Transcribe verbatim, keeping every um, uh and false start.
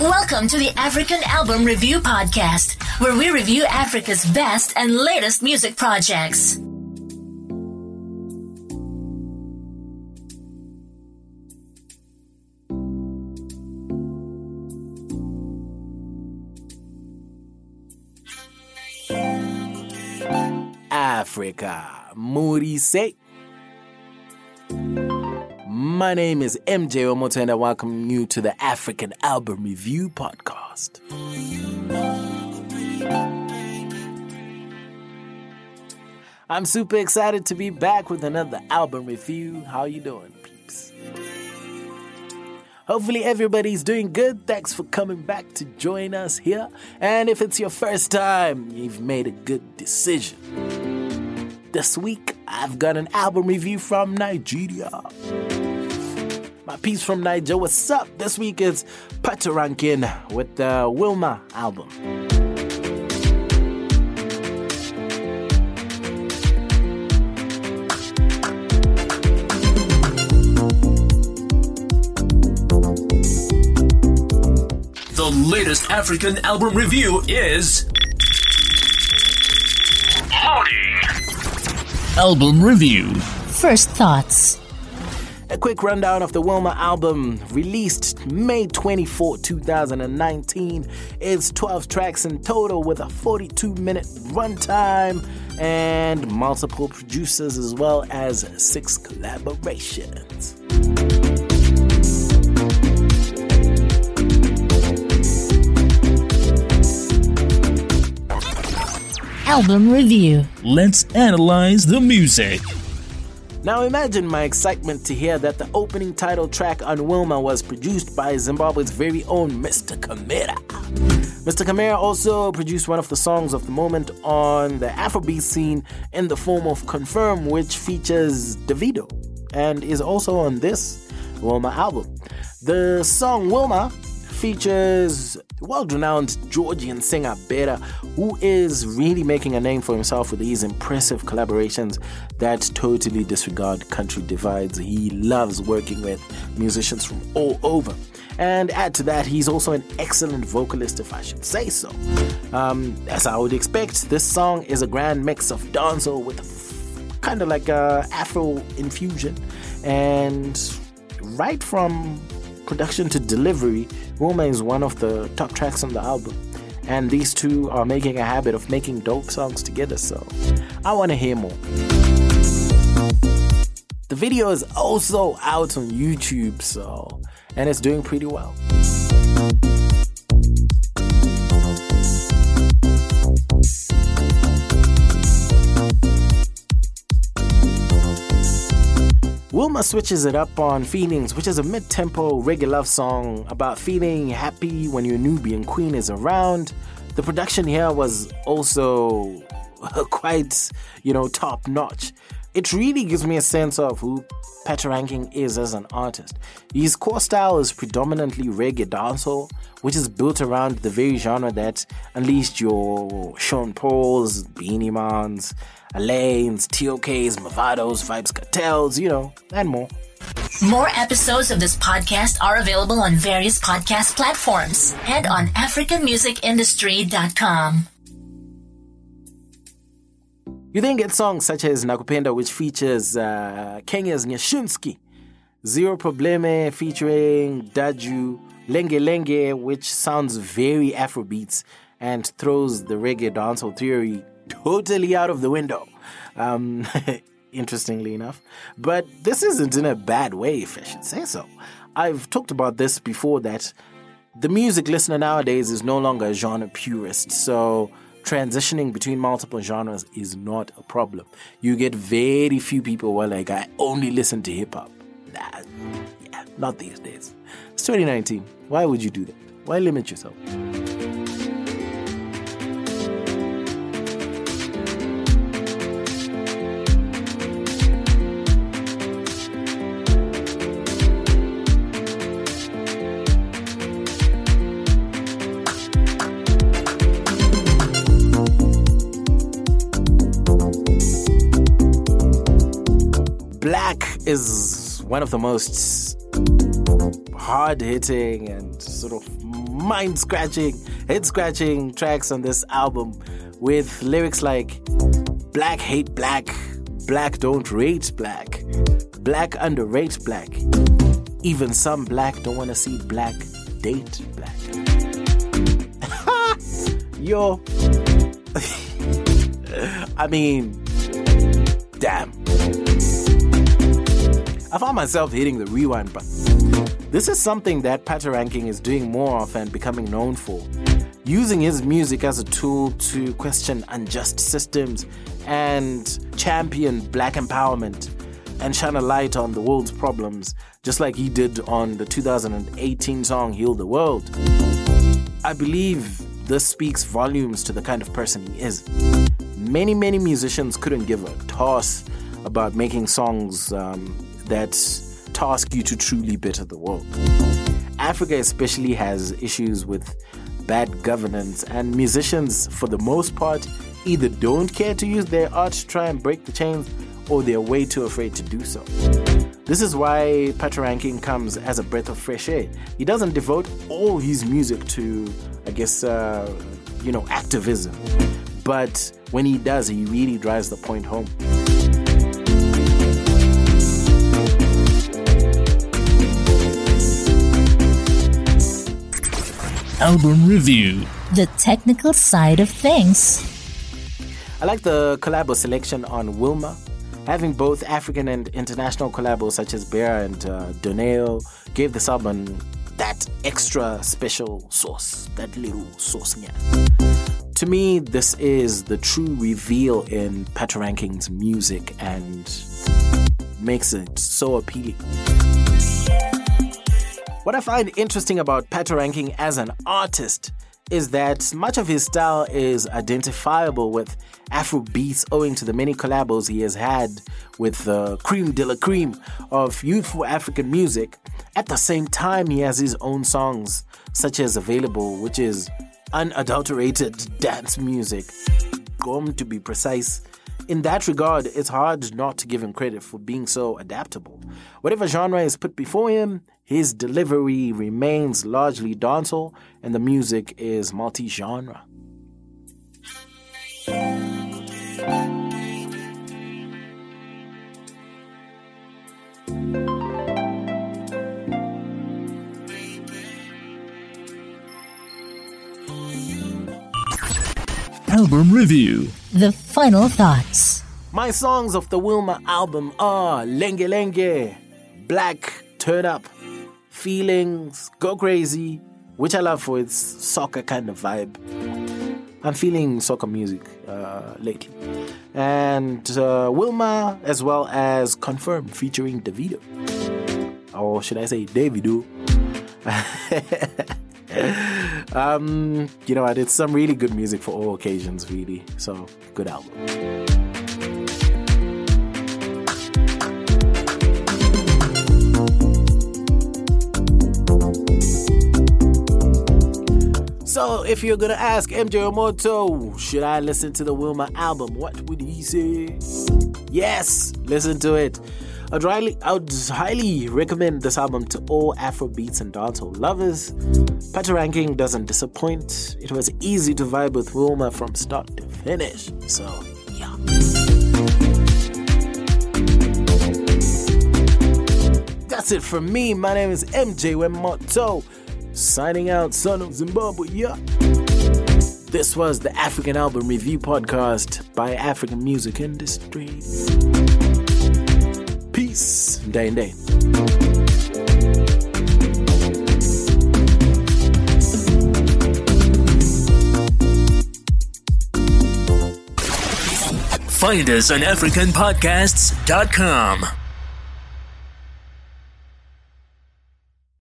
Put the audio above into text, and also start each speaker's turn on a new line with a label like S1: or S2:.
S1: Welcome to the African Album Review Podcast, where we review Africa's best and latest music projects.
S2: Africa, Moody say. My name is M J Omoto and I welcome you to the African Album Review Podcast. I'm super excited to be back with another album review. How you doing, peeps? Hopefully everybody's doing good. Thanks for coming back to join us here. And if it's your first time, you've made a good decision. This week, I've got an album review from Nigeria. My piece from Nigeria, what's up? This week is Patoranking with the Wilma album.
S3: The latest African album review is Loading Album Review.
S1: First thoughts.
S2: A quick rundown of the Wilma album, released May twenty-fourth, twenty nineteen. It's twelve tracks in total with a forty-two minute runtime and multiple producers as well as six collaborations.
S1: Album review.
S3: Let's analyze the music.
S2: Now imagine my excitement to hear that the opening title track on Wilma was produced by Zimbabwe's very own Mister Camera. Mister Camera also produced one of the songs of the moment on the Afrobeat scene in the form of Confirm, which features Davido and is also on this Wilma album. The song Wilma features world-renowned Georgian singer Bera, who is really making a name for himself with these impressive collaborations that totally disregard country divides. He loves working with musicians from all over. And add to that, he's also an excellent vocalist, if I should say so. Um, as I would expect, this song is a grand mix of dancehall with f- kind of like a Afro infusion. And right from production to delivery, Wilma is one of the top tracks on the album. And these two are making a habit of making dope songs together, so I want to hear more. The video is also out on YouTube, so and it's doing pretty well. Wilma switches it up on Feelings, which is a mid-tempo reggae love song about feeling happy when your Nubian queen is around. The production here was also quite, you know, top-notch. It really gives me a sense of who Patoranking is as an artist. His core style is predominantly reggae dancehall, which is built around the very genre that unleashed your Sean Pauls, Beanie Mans, Alains, T O Ks, Mavados, Vibes Cartels, you know, and more.
S1: More episodes of this podcast are available on various podcast platforms and on african music industry dot com.
S2: You then get songs such as Nakupenda, which features uh, Kenya's Nyashunsky, Zero Probleme featuring Daju, Lenge Lenge, which sounds very Afrobeats and throws the reggae dancehall theory totally out of the window. Um, interestingly enough. But this isn't in a bad way, if I should say so. I've talked about this before, that the music listener nowadays is no longer a genre purist, so transitioning between multiple genres is not a problem. You get very few people who are like, I only listen to hip-hop. Nah, yeah, not these days. It's twenty nineteen. Why would you do that? Why limit yourself? Black is one of the most hard-hitting and sort of mind-scratching, head-scratching tracks on this album with lyrics like black hate black, black don't rate black, black underrate black, even some black don't want to see black date black. Yo. I mean, damn. I found myself hitting the rewind button. This is something that Patoranking is doing more of and becoming known for. Using his music as a tool to question unjust systems and champion black empowerment and shine a light on the world's problems, just like he did on the two thousand eighteen song Heal the World. I believe this speaks volumes to the kind of person he is. Many, many musicians couldn't give a toss about making songs um, that task you to truly better the world. Africa especially has issues with bad governance, and musicians, for the most part, either don't care to use their art to try and break the chains, or they're way too afraid to do so. This is why Patoranking comes as a breath of fresh air. He doesn't devote all his music to, I guess, uh, you know, activism. But when he does, he really drives the point home.
S3: Album review.
S1: The technical side of things.
S2: I like the collabo selection on Wilma. Having both African and international collabos such as Bear and uh, Doneo gave this album that extra special sauce, that little sauce. Yeah. To me, this is the true reveal in Patoranking's music and makes it so appealing. What I find interesting about Patoranking as an artist is that much of his style is identifiable with Afrobeats owing to the many collabos he has had with the cream de la cream of youthful African music. At the same time, he has his own songs, such as Available, which is unadulterated dance music. Gom, to be precise. In that regard, it's hard not to give him credit for being so adaptable. Whatever genre is put before him, his delivery remains largely dancehall, and the music is multi-genre.
S3: Album review.
S1: The final thoughts.
S2: My songs of the Wilma album are Lenge Lenge, Black, Turn Up, Feelings, Go Crazy, which I love for its soccer kind of vibe. I'm feeling soccer music uh, lately. And uh, Wilma, as well as Confirm featuring Davido. Or should I say Davido? um, you know, I did some really good music for all occasions, really. So, good album. So, if you're gonna ask M J Omoto, should I listen to the Wilma album? What would he say? Yes, listen to it. I'd, highly, I would highly recommend this album to all Afrobeats and dancehall lovers. Patoranking doesn't disappoint. It was easy to vibe with Wilma from start to finish. So, yeah. That's it from me. My name is M J Omoto. Signing out, son of Zimbabwe, yeah. This was the African Album Review Podcast by African Music Industry. Peace. Day and day.
S3: Find us on African Podcasts dot com.